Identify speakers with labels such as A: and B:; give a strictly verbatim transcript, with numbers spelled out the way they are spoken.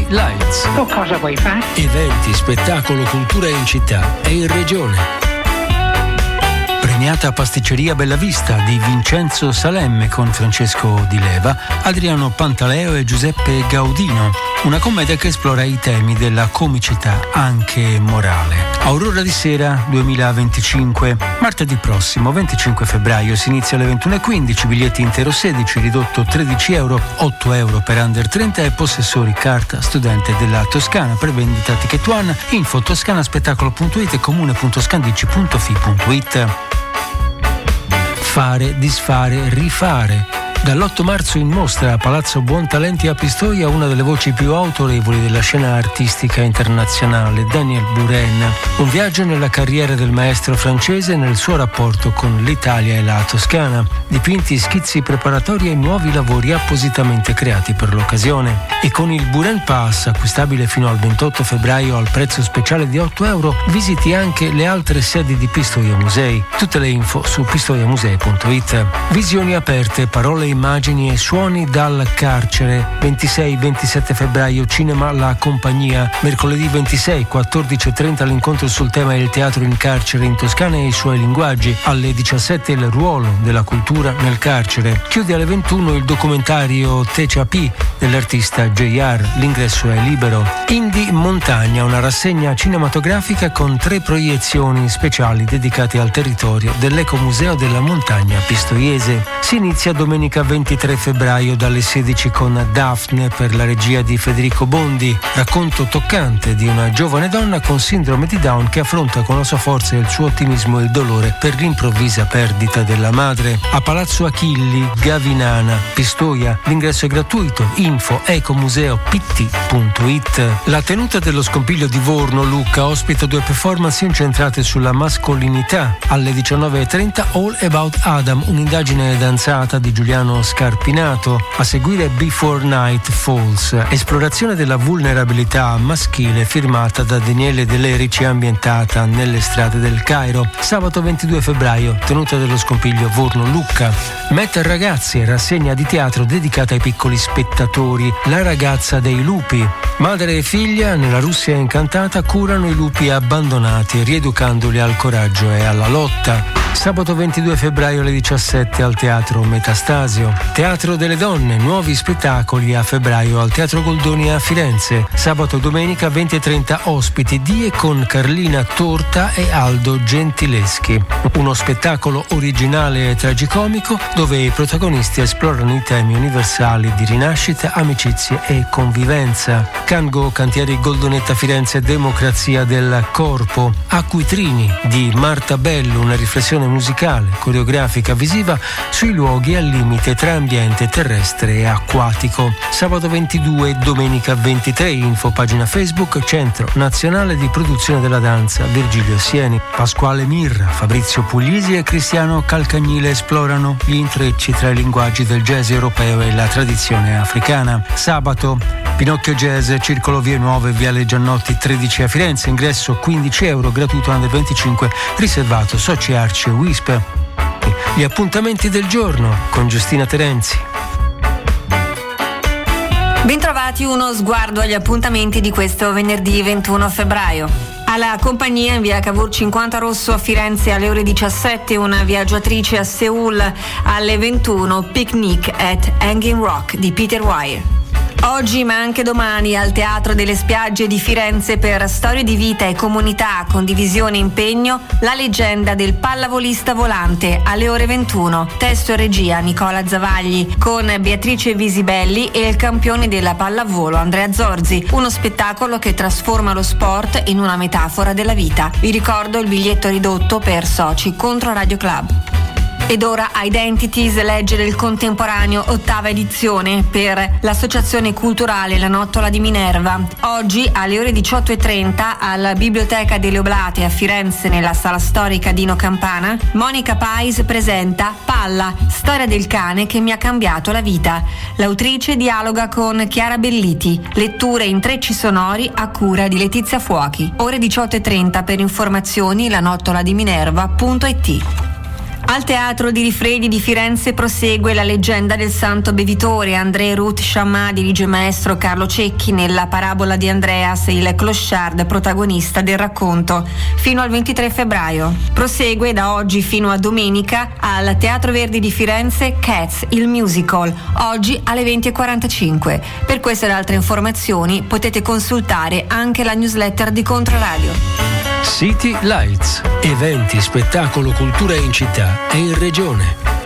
A: Lights.
B: Tu cosa vuoi fare?
A: Eventi, spettacolo, cultura in città e in regione. Premiata Pasticceria Bellavista di Vincenzo Salemme con Francesco Di Leva, Adriano Pantaleo e Giuseppe Gaudino. Una commedia che esplora i temi della comicità anche morale. Aurora di Sera duemilaventicinque. Martedì prossimo, venticinque febbraio, si inizia alle ventuno e quindici, biglietti intero sedici, ridotto tredici euro, otto euro per under trenta e possessori carta studente della Toscana. Prevendita Ticket One, info toscanaspettacolo punto it e comune punto scandici punto fi punto it. Fare, disfare, rifare. Dall'otto marzo in mostra a Palazzo Buontalenti a Pistoia una delle voci più autorevoli della scena artistica internazionale, Daniel Buren. Un viaggio nella carriera del maestro francese e nel suo rapporto con l'Italia e la Toscana. Dipinti, schizzi preparatori e nuovi lavori appositamente creati per l'occasione. E con il Buren Pass, acquistabile fino al ventotto febbraio al prezzo speciale di otto euro, visiti anche le altre sedi di Pistoia Musei. Tutte le info su pistoiamusei punto it. Visioni aperte, parole, immagini e suoni dal carcere. ventisei ventisette febbraio Cinema La Compagnia. Mercoledì ventisei quattordici e trenta l'incontro sul tema Il teatro in carcere in Toscana e i suoi linguaggi. Alle diciassette il ruolo della cultura nel carcere. Chiude alle ventuno il documentario Tecia P dell'artista J R. L'ingresso è libero. Indie Montagna, una rassegna cinematografica con tre proiezioni speciali dedicate al territorio dell'Ecomuseo della Montagna Pistoiese. Si inizia domenica ventitré febbraio dalle sedici con Daphne per la regia di Federico Bondi, racconto toccante di una giovane donna con sindrome di Down che affronta con la sua forza e il suo ottimismo il dolore per l'improvvisa perdita della madre. A Palazzo Achilli, Gavinana, Pistoia, l'ingresso è gratuito, info ecomuseo p t punto it. La tenuta dello Scompiglio di Vorno Lucca ospita due performance incentrate sulla mascolinità. Alle diciannove e trenta All About Adam, un'indagine danzata di Giuliano Scarpinato. A seguire Before Night Falls, esplorazione della vulnerabilità maschile firmata da Daniele De Lerici, ambientata nelle strade del Cairo. Sabato ventidue febbraio, tenuta dello Scompiglio Vorno Lucca. Met Ragazzi, rassegna di teatro dedicata ai piccoli spettatori. La ragazza dei lupi. Madre e figlia nella Russia incantata curano i lupi abbandonati, rieducandoli al coraggio e alla lotta. Sabato ventidue febbraio alle diciassette al Teatro Metastasio. Teatro delle Donne, nuovi spettacoli a febbraio al Teatro Goldoni a Firenze. Sabato e domenica venti e trenta ospiti di e con Carlina Torta e Aldo Gentileschi. Uno spettacolo originale e tragicomico dove i protagonisti esplorano i temi universali di rinascita, amicizia e convivenza. Cango, Cantieri Goldonetta Firenze, Democrazia del Corpo. Acquitrini di Marta Bello, una riflessione musicale, coreografica, visiva sui luoghi al limite tra ambiente terrestre e acquatico. Sabato ventidue e domenica ventitré, info pagina Facebook Centro Nazionale di Produzione della Danza Virgilio Sieni. Pasquale Mirra, Fabrizio Puglisi e Cristiano Calcagnile esplorano gli intrecci tra i linguaggi del jazz europeo e la tradizione africana. Sabato Pinocchio Jazz, Circolo Vie Nuove, Viale Giannotti tredici a Firenze, ingresso quindici euro, gratuito under venticinque, riservato Soci Arci e Wisp. Gli appuntamenti del giorno con Giustina Terenzi.
C: Bentrovati, uno sguardo agli appuntamenti di questo venerdì ventuno febbraio. Alla compagnia in via Cavour cinquanta Rosso a Firenze alle ore diciassette, una viaggiatrice a Seoul alle ventuno, Picnic at Hanging Rock di Peter Weir. Oggi ma anche domani al Teatro delle Spiagge di Firenze per storie di vita e comunità, condivisione e impegno, la leggenda del pallavolista volante alle ore ventuno, testo e regia Nicola Zavagli con Beatrice Visibelli e il campione della pallavolo Andrea Zorzi, uno spettacolo che trasforma lo sport in una metafora della vita. Vi ricordo il biglietto ridotto per soci contro Radio Club. Ed ora Identities, leggere il contemporaneo, ottava edizione per l'Associazione Culturale La Nottola di Minerva. Oggi alle ore diciotto e trenta alla Biblioteca delle Oblate a Firenze nella sala storica Dino Campana, Monica Pais presenta Palla, storia del cane che mi ha cambiato la vita. L'autrice dialoga con Chiara Belliti, letture in trecci sonori a cura di Letizia Fuochi. Ore diciotto e trenta per informazioni la nottola di minerva punto it. Al Teatro di Rifredi di Firenze prosegue La leggenda del santo bevitore. André Ruth Chammah dirige il maestro Carlo Cecchi nella parabola di Andreas, il clochard protagonista del racconto, fino al ventitré febbraio. Prosegue da oggi fino a domenica al Teatro Verdi di Firenze Cats, il musical, oggi alle venti e quarantacinque. Per queste ed altre informazioni potete consultare anche la newsletter di Controradio.
A: City Lights, eventi, spettacolo, cultura in città e in regione.